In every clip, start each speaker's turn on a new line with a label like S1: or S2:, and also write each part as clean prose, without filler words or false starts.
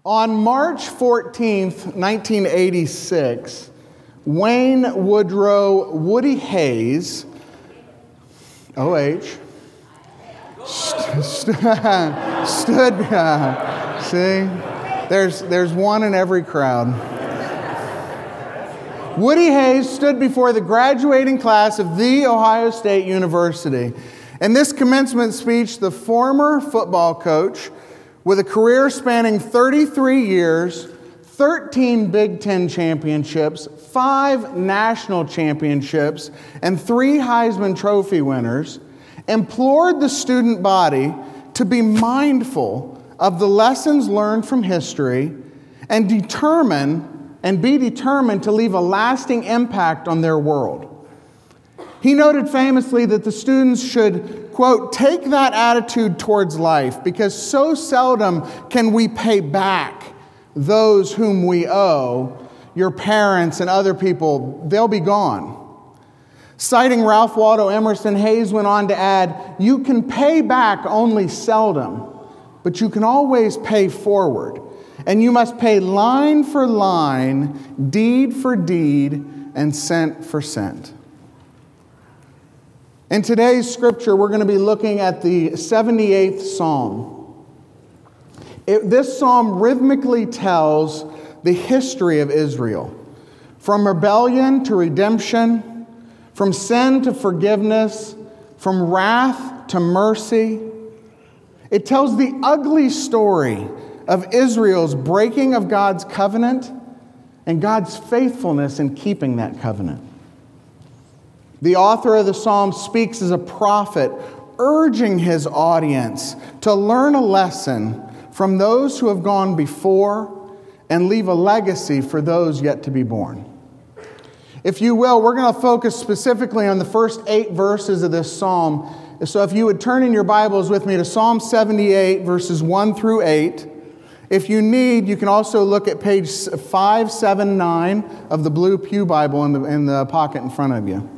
S1: On March 14th, 1986, Wayne Woodrow Woody Hayes, O.H., stood, see, there's one in every crowd. Woody Hayes stood before the graduating class of The Ohio State University. In this commencement speech, the former football coach, with a career spanning 33 years, 13 Big Ten championships, 5 national championships, and 3 Heisman Trophy winners, implored the student body to be mindful of the lessons learned from history and be determined to leave a lasting impact on their world. He noted famously that the students should, quote, take that attitude towards life because so seldom can we pay back those whom we owe. Your parents and other people, they'll be gone. Citing Ralph Waldo Emerson, Hayes went on to add, you can pay back only seldom, but you can always pay forward. And you must pay line for line, deed for deed, and cent for cent. In today's scripture, we're going to be looking at the 78th Psalm. This psalm rhythmically tells the history of Israel, from rebellion to redemption, from sin to forgiveness, from wrath to mercy. It tells the ugly story of Israel's breaking of God's covenant and God's faithfulness in keeping that covenant. The author of the psalm speaks as a prophet, urging his audience to learn a lesson from those who have gone before and leave a legacy for those yet to be born. If you will, we're going to focus specifically on the first 8 verses of this psalm. So if you would turn in your Bibles with me to Psalm 78, verses 1 through 8. If you need, you can also look at page 579 of the Blue Pew Bible in the pocket in front of you.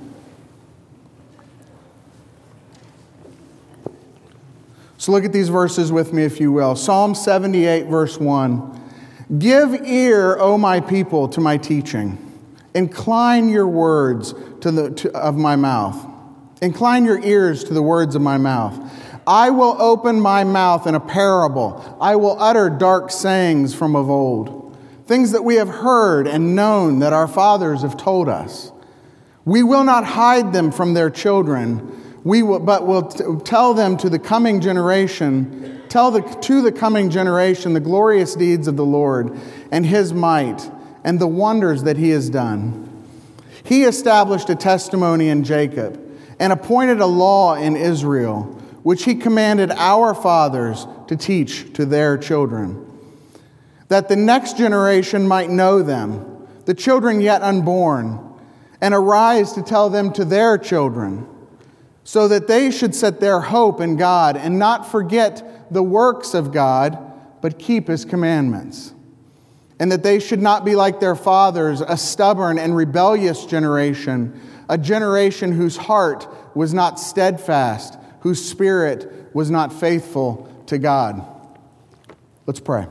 S1: So look at these verses with me, if you will. Psalm 78, verse 1. Give ear, O my people, to my teaching. Incline your words of my mouth. Incline your ears to the words of my mouth. I will open my mouth in a parable. I will utter dark sayings from of old, things that we have heard and known that our fathers have told us. We will not hide them from their children, but will tell them to the coming generation, to the coming generation the glorious deeds of the Lord and His might and the wonders that He has done. He established a testimony in Jacob and appointed a law in Israel, which He commanded our fathers to teach to their children, that the next generation might know them, the children yet unborn, and arise to tell them to their children, so that they should set their hope in God and not forget the works of God, but keep His commandments. And that they should not be like their fathers, a stubborn and rebellious generation, a generation whose heart was not steadfast, whose spirit was not faithful to God. Let's pray.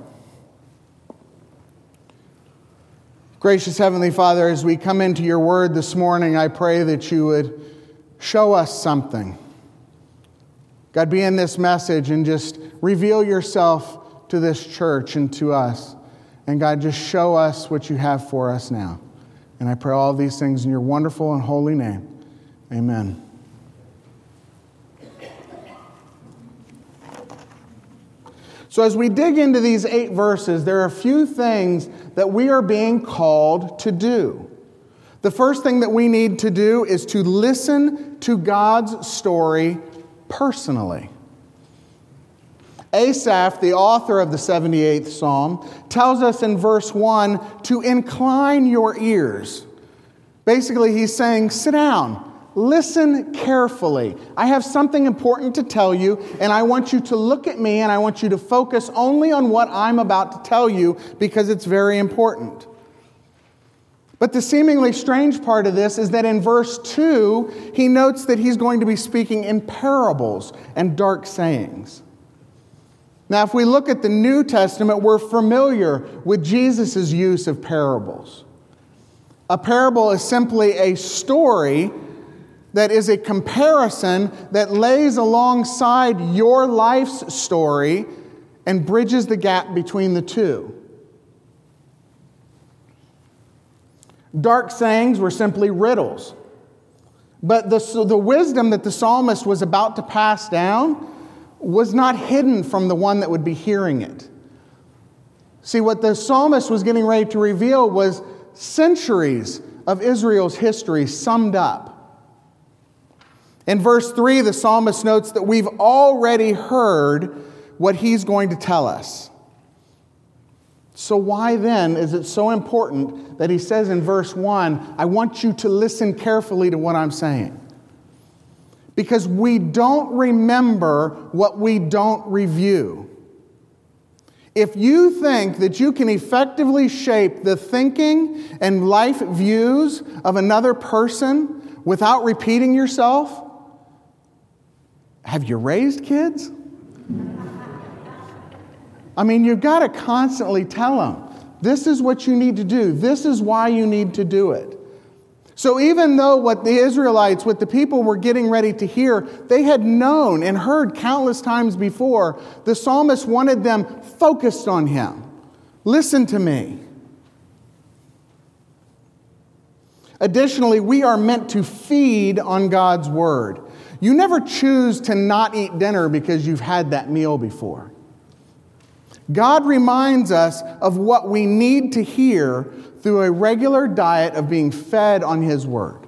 S1: Gracious Heavenly Father, as we come into your word this morning, I pray that you would show us something. God, be in this message and just reveal yourself to this church and to us. And God, just show us what you have for us now. And I pray all of these things in your wonderful and holy name. Amen. So as we dig into these 8 verses, there are a few things that we are being called to do. The first thing that we need to do is to listen to God's story personally. Asaph, the author of the 78th Psalm, tells us in verse 1 to incline your ears. Basically, he's saying, sit down, listen carefully. I have something important to tell you, and I want you to look at me, and I want you to focus only on what I'm about to tell you, because it's very important. But the seemingly strange part of this is that in verse 2, he notes that he's going to be speaking in parables and dark sayings. Now, if we look at the New Testament, we're familiar with Jesus' use of parables. A parable is simply a story that is a comparison that lays alongside your life's story and bridges the gap between the two. Dark sayings were simply riddles. But the wisdom that the psalmist was about to pass down was not hidden from the one that would be hearing it. See, what the psalmist was getting ready to reveal was centuries of Israel's history summed up. In verse 3, the psalmist notes that we've already heard what he's going to tell us. So why then is it so important that he says in verse 1, I want you to listen carefully to what I'm saying? Because we don't remember what we don't review. If you think that you can effectively shape the thinking and life views of another person without repeating yourself, have you raised kids? I mean, you've got to constantly tell them, this is what you need to do. This is why you need to do it. So even though what the Israelites, what the people were getting ready to hear, they had known and heard countless times before, the psalmist wanted them focused on him. Listen to me. Additionally, we are meant to feed on God's word. You never choose to not eat dinner because you've had that meal before. God reminds us of what we need to hear through a regular diet of being fed on His Word.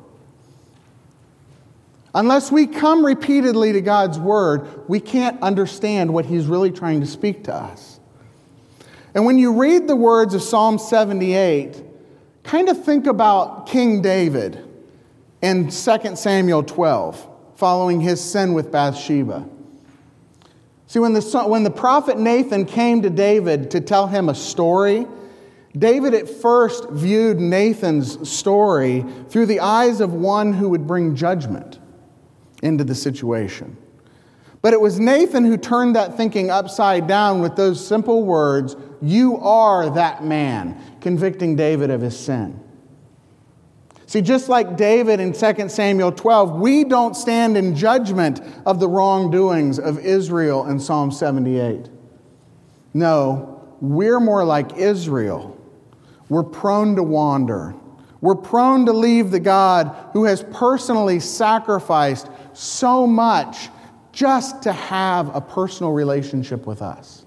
S1: Unless we come repeatedly to God's Word, we can't understand what He's really trying to speak to us. And when you read the words of Psalm 78, kind of think about King David in 2 Samuel 12, following his sin with Bathsheba. See, when the prophet Nathan came to David to tell him a story, David at first viewed Nathan's story through the eyes of one who would bring judgment into the situation. But it was Nathan who turned that thinking upside down with those simple words, "You are that man," convicting David of his sin. See, just like David in 2 Samuel 12, we don't stand in judgment of the wrongdoings of Israel in Psalm 78. No, we're more like Israel. We're prone to wander. We're prone to leave the God who has personally sacrificed so much just to have a personal relationship with us.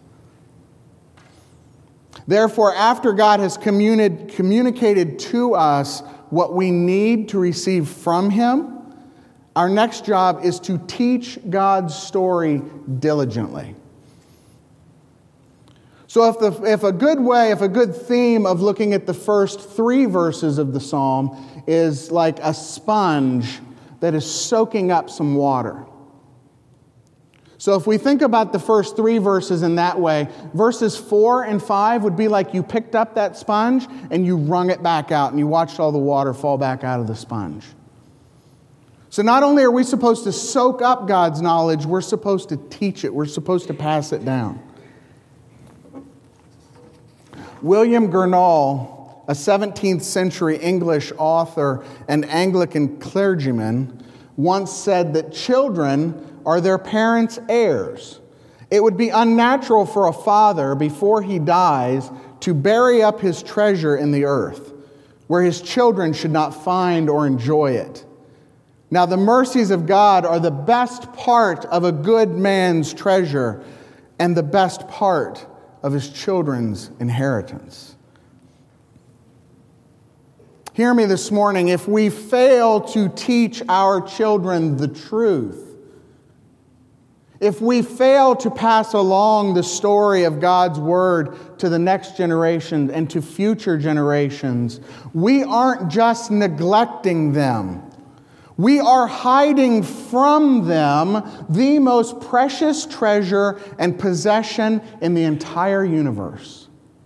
S1: Therefore, after God has communicated to us what we need to receive from Him, our next job is to teach God's story diligently. So if a good theme of looking at the first 3 verses of the psalm is like a sponge that is soaking up some water. So if we think about the first 3 verses in that way, verses 4 and 5 would be like you picked up that sponge and you wrung it back out and you watched all the water fall back out of the sponge. So not only are we supposed to soak up God's knowledge, we're supposed to teach it. We're supposed to pass it down. William Gurnall, a 17th century English author and Anglican clergyman, once said that children are their parents' heirs. It would be unnatural for a father, before he dies, to bury up his treasure in the earth, where his children should not find or enjoy it. Now, the mercies of God are the best part of a good man's treasure and the best part of his children's inheritance. Hear me this morning. If we fail to teach our children the truth, if we fail to pass along the story of God's Word to the next generation and to future generations, we aren't just neglecting them. We are hiding from them the most precious treasure and possession in the entire universe.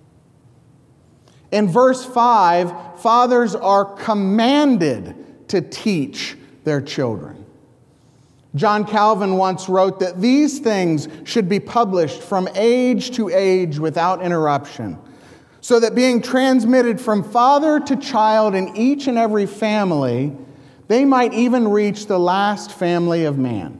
S1: In verse 5, fathers are commanded to teach their children. John Calvin once wrote that these things should be published from age to age without interruption, so that being transmitted from father to child in each and every family, they might even reach the last family of man.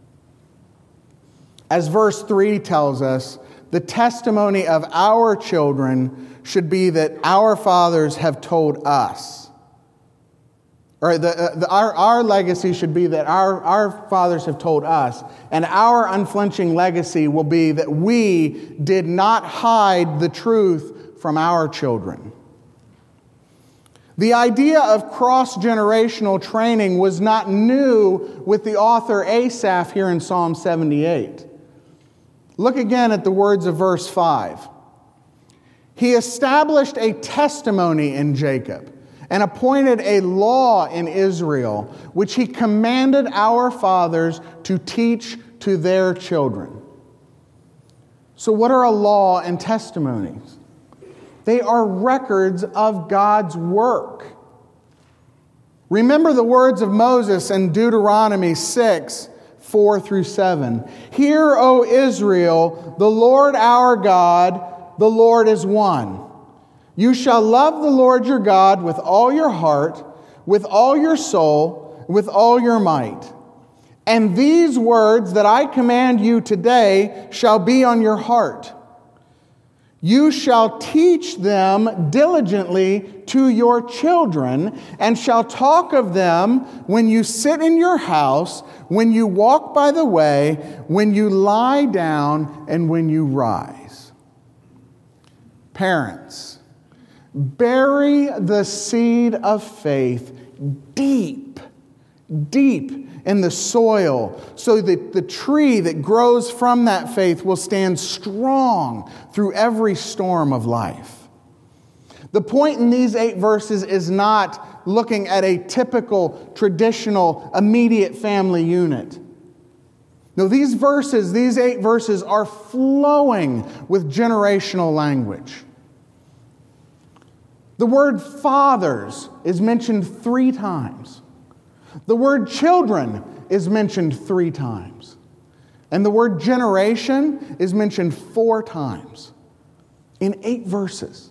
S1: As verse 3 tells us, the testimony of our children should be that our fathers have told us. Or our legacy should be that our fathers have told us, and our unflinching legacy will be that we did not hide the truth from our children. The idea of cross-generational training was not new with the author Asaph here in Psalm 78. Look again at the words of verse 5. He established a testimony in Jacob and appointed a law in Israel, which he commanded our fathers to teach to their children. So what are a law and testimonies? They are records of God's work. Remember the words of Moses in Deuteronomy 6, 4 through 7. Hear, O Israel, the Lord our God, the Lord is one. You shall love the Lord your God with all your heart, with all your soul, with all your might. And these words that I command you today shall be on your heart. You shall teach them diligently to your children, and shall talk of them when you sit in your house, when you walk by the way, when you lie down, and when you rise. Parents, bury the seed of faith deep, deep in the soil, so that the tree that grows from that faith will stand strong through every storm of life. The point in these 8 verses is not looking at a typical, traditional, immediate family unit. No, these 8 verses are flowing with generational language. The word fathers is mentioned 3 times. The word children is mentioned 3 times. And the word generation is mentioned 4 times in 8 verses.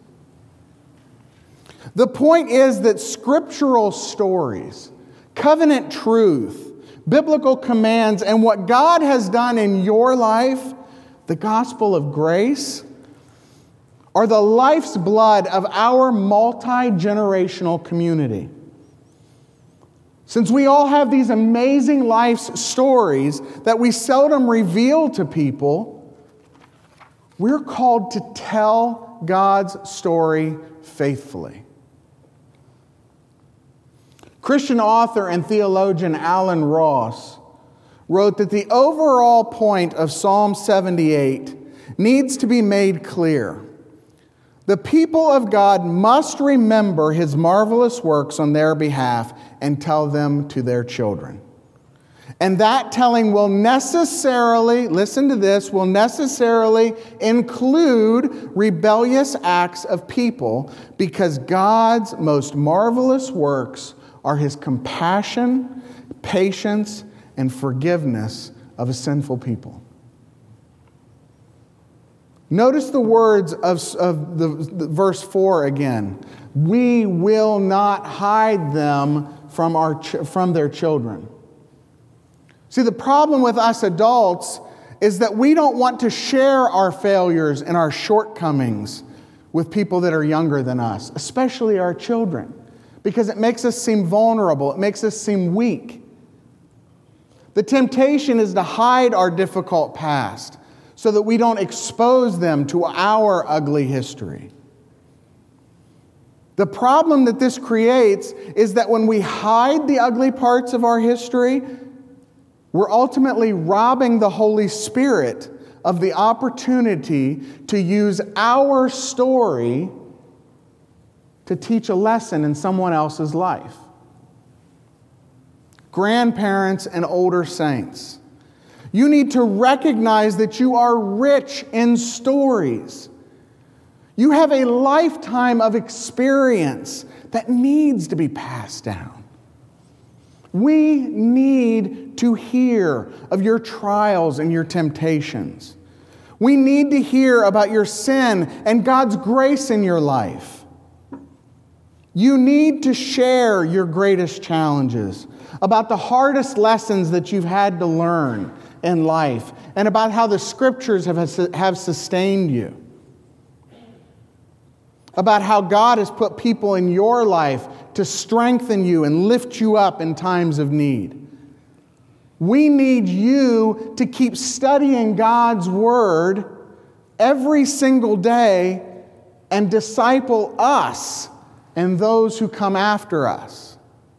S1: The point is that scriptural stories, covenant truth, biblical commands, and what God has done in your life, the gospel of grace, are the life's blood of our multi-generational community. Since we all have these amazing life stories that we seldom reveal to people, we're called to tell God's story faithfully. Christian author and theologian Alan Ross wrote that the overall point of Psalm 78 needs to be made clear. The people of God must remember His marvelous works on their behalf and tell them to their children. And that telling will necessarily, listen to this, will necessarily include rebellious acts of people, because God's most marvelous works are His compassion, patience, and forgiveness of a sinful people. Notice the words of the verse 4 again. We will not hide them from their children. See, the problem with us adults is that we don't want to share our failures and our shortcomings with people that are younger than us, especially our children, because it makes us seem vulnerable. It makes us seem weak. The temptation is to hide our difficult past so that we don't expose them to our ugly history. The problem that this creates is that when we hide the ugly parts of our history, we're ultimately robbing the Holy Spirit of the opportunity to use our story to teach a lesson in someone else's life. Grandparents and older saints, you need to recognize that you are rich in stories. You have a lifetime of experience that needs to be passed down. We need to hear of your trials and your temptations. We need to hear about your sin and God's grace in your life. You need to share your greatest challenges, about the hardest lessons that you've had to learn in life, and about how the Scriptures have sustained you. About how God has put people in your life to strengthen you and lift you up in times of need. We need you to keep studying God's Word every single day and disciple us and those who come after us.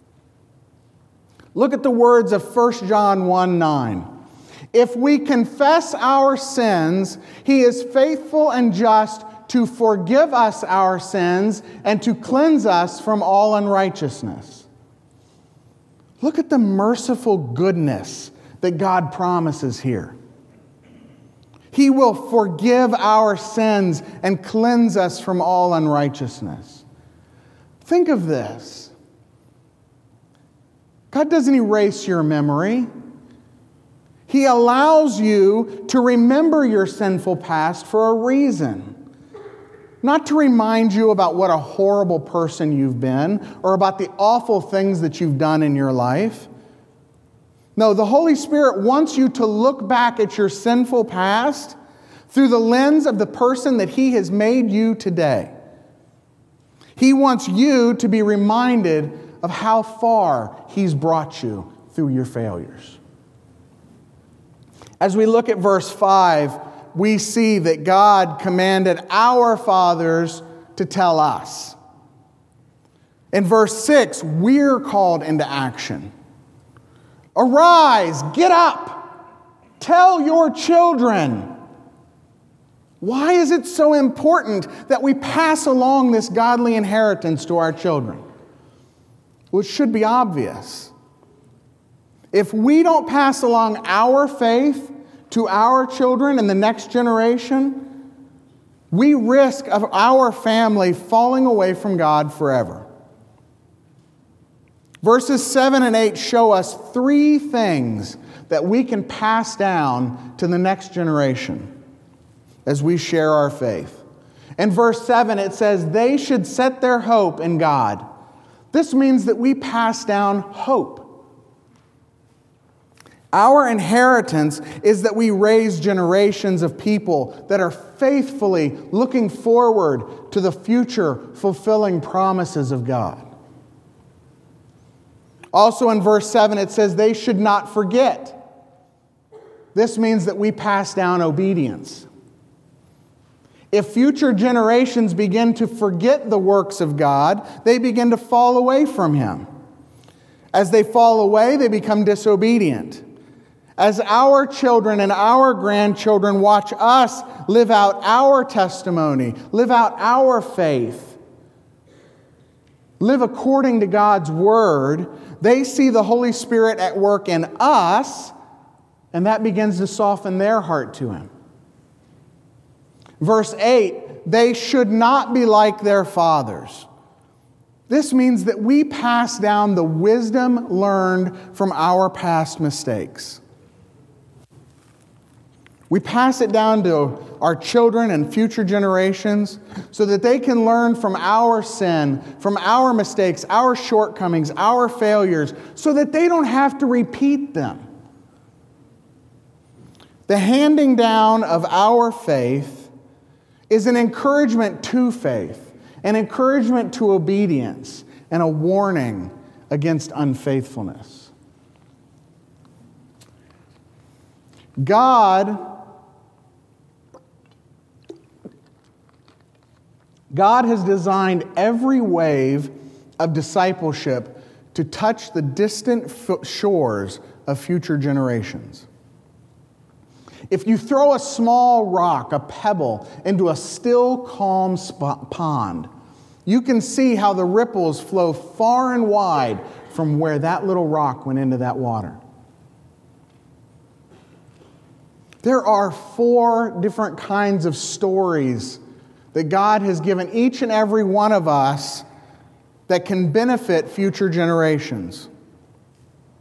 S1: Look at the words of 1 John 1:9. If we confess our sins, He is faithful and just to forgive us our sins and to cleanse us from all unrighteousness. Look at the merciful goodness that God promises here. He will forgive our sins and cleanse us from all unrighteousness. Think of this. God doesn't erase your memory. He allows you to remember your sinful past for a reason. Not to remind you about what a horrible person you've been or about the awful things that you've done in your life. No, the Holy Spirit wants you to look back at your sinful past through the lens of the person that He has made you today. He wants you to be reminded of how far He's brought you through your failures. As we look at verse 5, we see that God commanded our fathers to tell us. In verse 6, we're called into action. Arise, get up, tell your children. Why is it so important that we pass along this godly inheritance to our children? Well, it should be obvious. If we don't pass along our faith to our children and the next generation, we risk of our family falling away from God forever. Verses 7 and 8 show us three things that we can pass down to the next generation as we share our faith. In verse 7, it says, they should set their hope in God. This means that we pass down hope. Our inheritance is that we raise generations of people that are faithfully looking forward to the future fulfilling promises of God. Also in verse 7, it says they should not forget. This means that we pass down obedience. If future generations begin to forget the works of God, they begin to fall away from Him. As they fall away, they become disobedient. As our children and our grandchildren watch us live out our testimony, live out our faith, live according to God's Word, they see the Holy Spirit at work in us, and that begins to soften their heart to Him. Verse 8, they should not be like their fathers. This means that we pass down the wisdom learned from our past mistakes. We pass it down to our children and future generations so that they can learn from our sin, from our mistakes, our shortcomings, our failures, so that they don't have to repeat them. The handing down of our faith is an encouragement to faith, an encouragement to obedience, and a warning against unfaithfulness. God has designed every wave of discipleship to touch the distant shores of future generations. If you throw a small rock, a pebble, into a still, calm pond, you can see how the ripples flow far and wide from where that little rock went into that water. There are 4 different kinds of stories that God has given each and every one of us that can benefit future generations.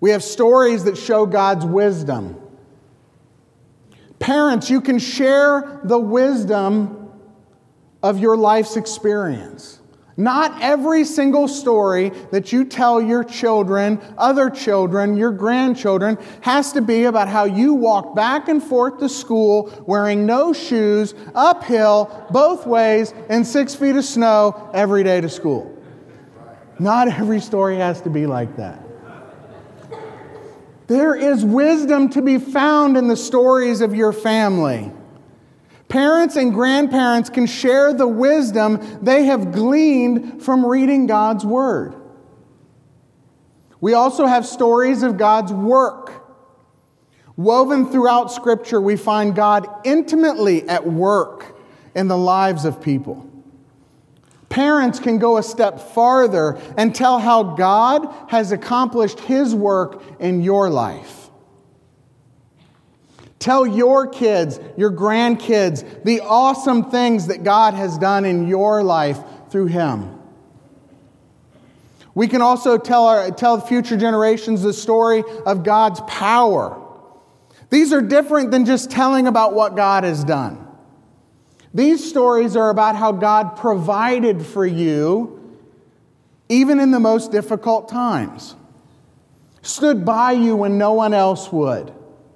S1: We have stories that show God's wisdom. Parents, you can share the wisdom of your life's experience. Not every single story that you tell your children, other children, your grandchildren, has to be about how you walk back and forth to school wearing no shoes, uphill, both ways, in 6 feet of snow every day to school. Not every story has to be like that. There is wisdom to be found in the stories of your family. Parents and grandparents can share the wisdom they have gleaned from reading God's Word. We also have stories of God's work. Woven throughout Scripture, we find God intimately at work in the lives of people. Parents can go a step farther and tell how God has accomplished His work in your life. Tell your kids, your grandkids, the awesome things that God has done in your life through Him. We can also tell future generations the story of God's power. These are different than just telling about what God has done. These stories are about how God provided for you, even in the most difficult times. Stood by you when no one else would.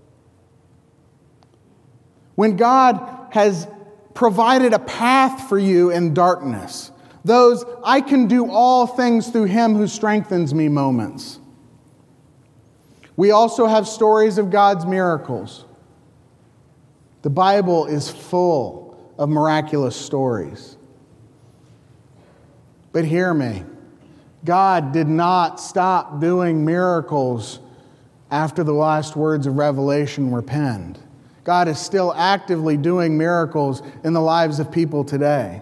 S1: When God has provided a path for you in darkness. Those "I can do all things through Him who strengthens me" moments. We also have stories of God's miracles. The Bible is full of miraculous stories. But hear me, God did not stop doing miracles after the last words of Revelation were penned. God is still actively doing miracles in the lives of people today.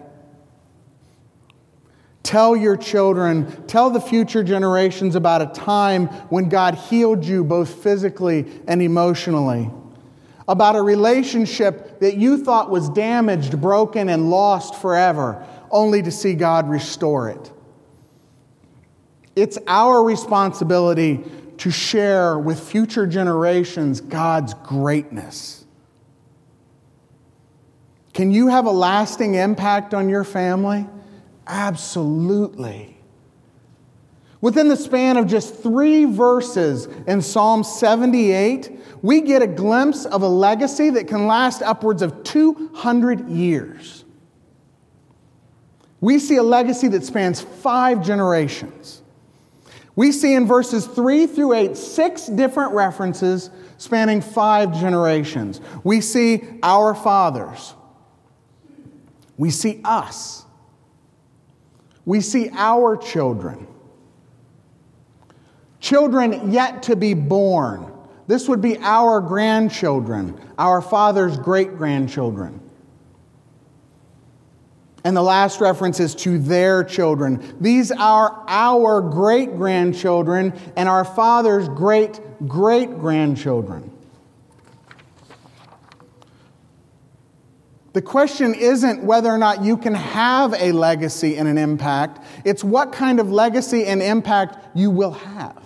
S1: Tell your children, tell the future generations about a time when God healed you both physically and emotionally. About a relationship that you thought was damaged, broken, and lost forever, only to see God restore it. It's our responsibility to share with future generations God's greatness. Can you have a lasting impact on your family? Absolutely. Within the span of just 3 verses in Psalm 78, we get a glimpse of a legacy that can last upwards of 200 years. We see a legacy that spans 5 generations. We see in verses 3 through 8, 6 different references spanning 5 generations. We see our fathers. We see us. We see our children. Children yet to be born. This would be our grandchildren, our father's great-grandchildren. And the last reference is to their children. These are our great-grandchildren and our father's great-great-grandchildren. The question isn't whether or not you can have a legacy and an impact. It's what kind of legacy and impact you will have.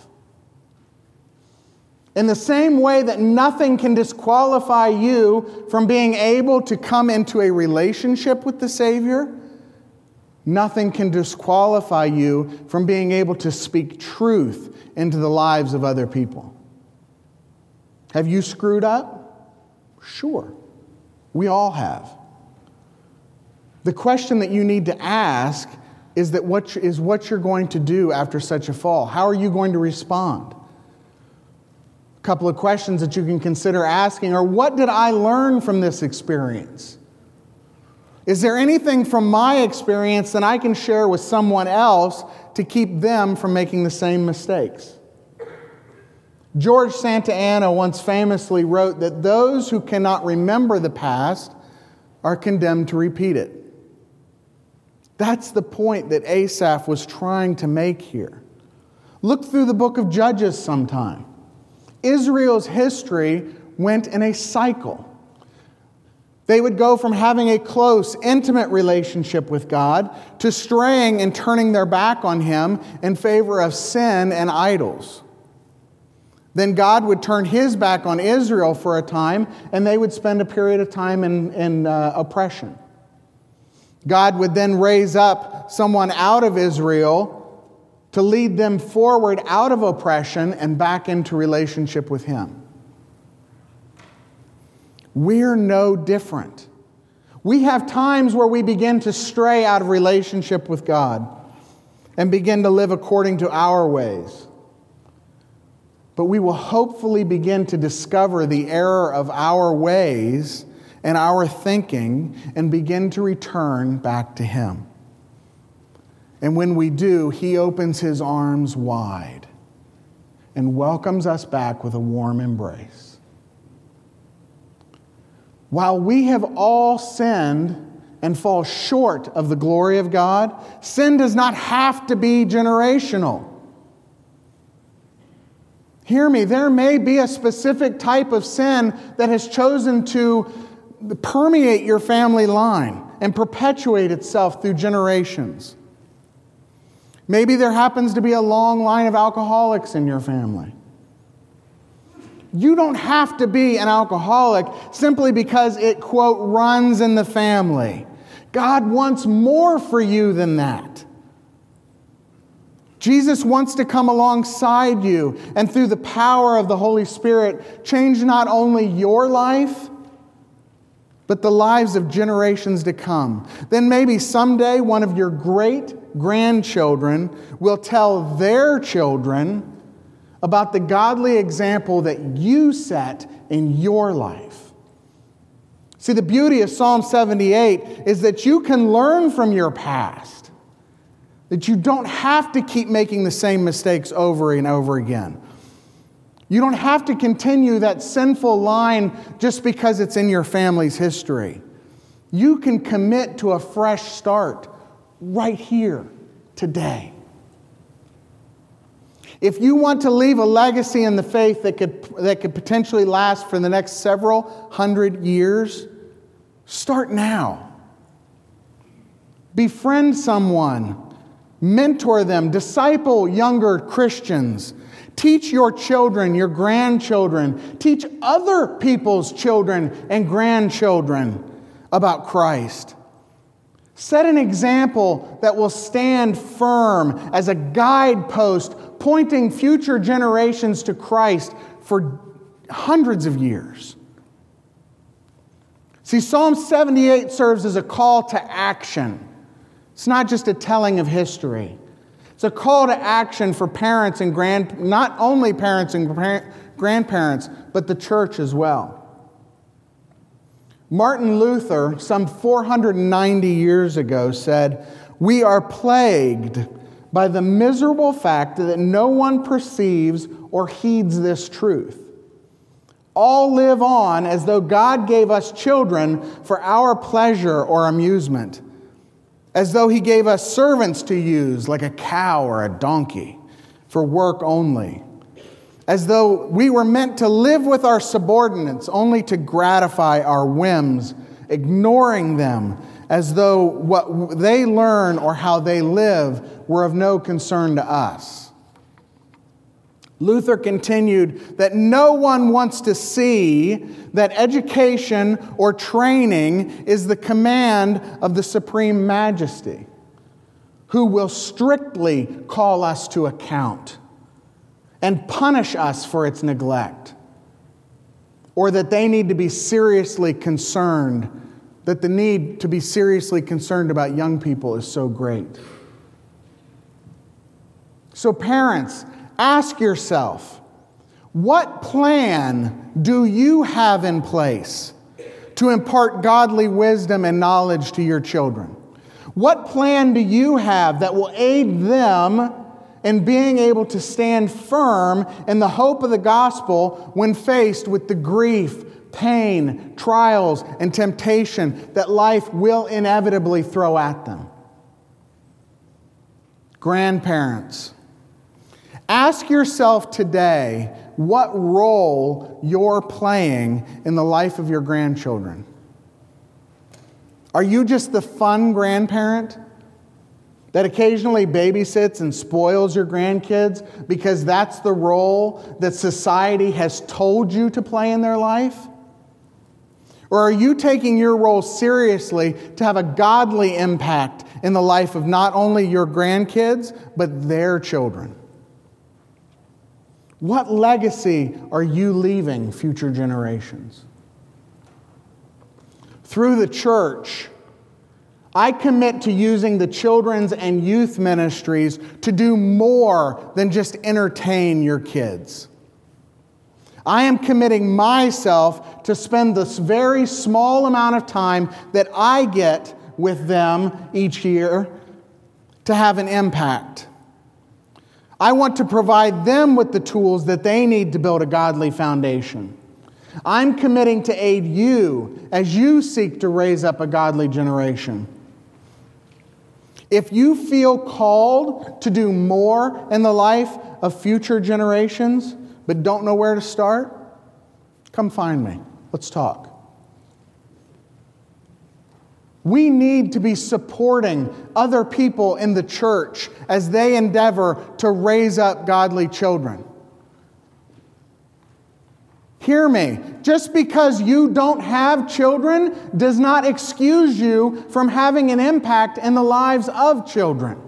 S1: In the same way that nothing can disqualify you from being able to come into a relationship with the Savior, nothing can disqualify you from being able to speak truth into the lives of other people. Have you screwed up? Sure. We all have. The question that you need to ask is what you're going to do after such a fall. How are you going to respond? A couple of questions that you can consider asking are, what did I learn from this experience? Is there anything from my experience that I can share with someone else to keep them from making the same mistakes? George Santa Anna once famously wrote that those who cannot remember the past are condemned to repeat it. That's the point that Asaph was trying to make here. Look through the book of Judges sometime. Israel's history went in a cycle. They would go from having a close, intimate relationship with God to straying and turning their back on Him in favor of sin and idols. Then God would turn his back on Israel for a time, and they would spend a period of time in oppression. God would then raise up someone out of Israel to lead them forward out of oppression and back into relationship with him. We're no different. We have times where we begin to stray out of relationship with God and begin to live according to our ways. But we will hopefully begin to discover the error of our ways and our thinking and begin to return back to him. And when we do, he opens his arms wide and welcomes us back with a warm embrace. While we have all sinned and fall short of the glory of God, sin does not have to be generational. Hear me, there may be a specific type of sin that has chosen to permeate your family line and perpetuate itself through generations. Maybe there happens to be a long line of alcoholics in your family. You don't have to be an alcoholic simply because it, quote, runs in the family. God wants more for you than that. Jesus wants to come alongside you and through the power of the Holy Spirit change not only your life, but the lives of generations to come. Then maybe someday one of your great-grandchildren will tell their children about the godly example that you set in your life. See, the beauty of Psalm 78 is that you can learn from your past, that you don't have to keep making the same mistakes over and over again. You don't have to continue that sinful line just because it's in your family's history. You can commit to a fresh start right here, today. If you want to leave a legacy in the faith that could potentially last for the next several hundred years, start now. Befriend someone, mentor them, disciple younger Christians. Teach your children, your grandchildren, teach other people's children and grandchildren about Christ. Set an example that will stand firm as a guidepost pointing future generations to Christ for hundreds of years. See, Psalm 78 serves as a call to action. It's not just a telling of history. It's a call to action for parents and not only parents and grandparents, but the church as well. Martin Luther, some 490 years ago, said, "We are plagued by the miserable fact that no one perceives or heeds this truth. All live on as though God gave us children for our pleasure or amusement, as though He gave us servants to use, like a cow or a donkey, for work only, as though we were meant to live with our subordinates only to gratify our whims, ignoring them, as though what they learn or how they live were of no concern to us." Luther continued that no one wants to see that education or training is the command of the Supreme Majesty, who will strictly call us to account and punish us for its neglect, or that they need to be seriously concerned, that the need to be seriously concerned about young people is so great. So parents, ask yourself, what plan do you have in place to impart godly wisdom and knowledge to your children? What plan do you have that will aid them in being able to stand firm in the hope of the gospel when faced with the grief, pain, trials, and temptation that life will inevitably throw at them? Grandparents, ask yourself today what role you're playing in the life of your grandchildren. Are you just the fun grandparent? that occasionally babysits and spoils your grandkids because that's the role that society has told you to play in their life? Or are you taking your role seriously to have a godly impact in the life of not only your grandkids, but their children? What legacy are you leaving future generations? Through the church, I commit to using the children's and youth ministries to do more than just entertain your kids. I am committing myself to spend this very small amount of time that I get with them each year to have an impact. I want to provide them with the tools that they need to build a godly foundation. I'm committing to aid you as you seek to raise up a godly generation. If you feel called to do more in the life of future generations, but don't know where to start, come find me. Let's talk. We need to be supporting other people in the church as they endeavor to raise up godly children. Hear me. Just because you don't have children does not excuse you from having an impact in the lives of children.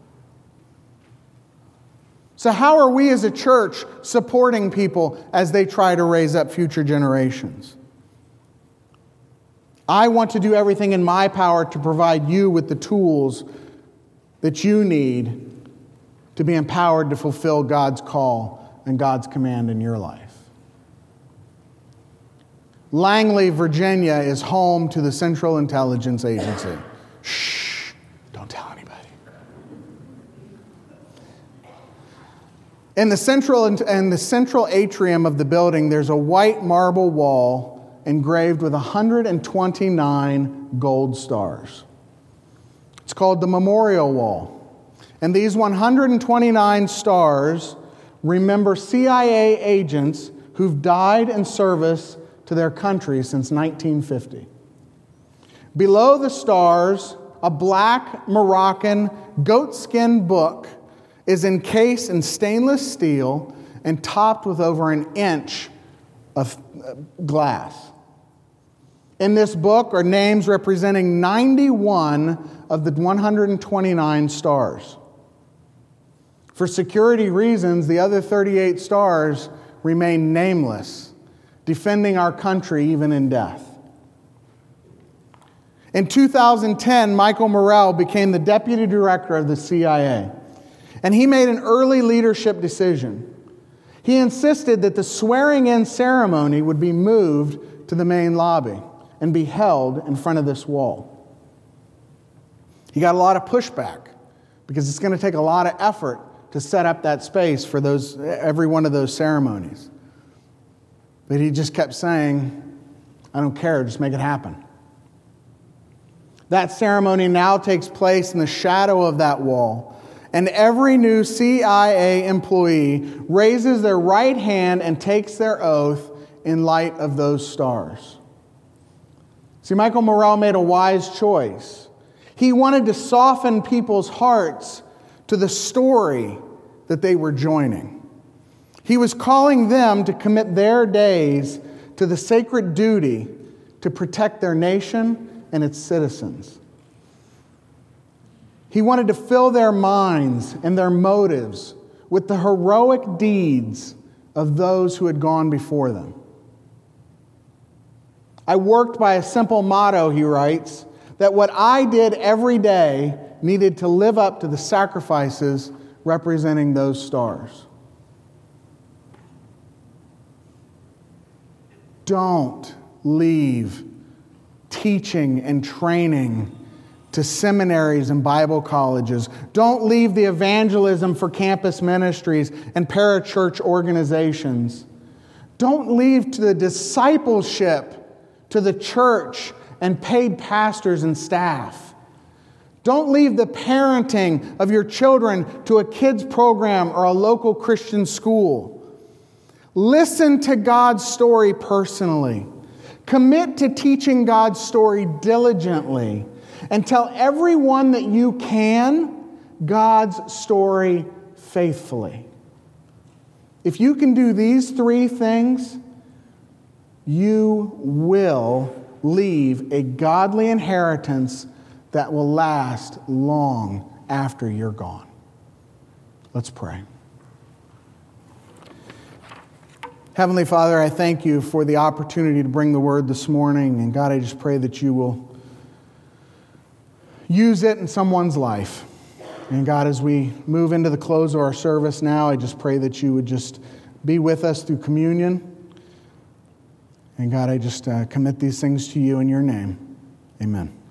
S1: So how are we as a church supporting people as they try to raise up future generations? I want to do everything in my power to provide you with the tools that you need to be empowered to fulfill God's call and God's command in your life. Langley, Virginia is home to the Central Intelligence Agency. Shh, don't tell anybody. In the central atrium of the building, there's a white marble wall engraved with 129 gold stars. It's called the Memorial Wall. And these 129 stars remember CIA agents who've died in service to their country since 1950. Below the stars, a black Moroccan goatskin book is encased in stainless steel and topped with over an inch of glass. In this book are names representing 91 of the 129 stars. For security reasons, the other 38 stars remain nameless, defending our country even in death. In 2010, Michael Morrell became the deputy director of the CIA, and he made an early leadership decision. He insisted that the swearing-in ceremony would be moved to the main lobby and be held in front of this wall. He got a lot of pushback because it's going to take a lot of effort to set up that space for every one of those ceremonies. But he just kept saying, I don't care, just make it happen. That ceremony now takes place in the shadow of that wall, and every new CIA employee raises their right hand and takes their oath in light of those stars. See, Michael Morrell made a wise choice. He wanted to soften people's hearts to the story that they were joining. He was calling them to commit their days to the sacred duty to protect their nation and its citizens. He wanted to fill their minds and their motives with the heroic deeds of those who had gone before them. I worked by a simple motto, he writes, that what I did every day needed to live up to the sacrifices representing those stars. Don't leave teaching and training to seminaries and Bible colleges. Don't leave the evangelism for campus ministries and parachurch organizations. Don't leave to the discipleship to the church and paid pastors and staff. Don't leave the parenting of your children to a kids program or a local Christian school. Listen to God's story personally. Commit to teaching God's story diligently. And tell everyone that you can God's story faithfully. If you can do these three things, you will leave a godly inheritance that will last long after you're gone. Let's pray. Heavenly Father, I thank you for the opportunity to bring the word this morning. And God, I just pray that you will use it in someone's life. And God, as we move into the close of our service now, I just pray that you would just be with us through communion. And God, I just commit these things to you in your name. Amen.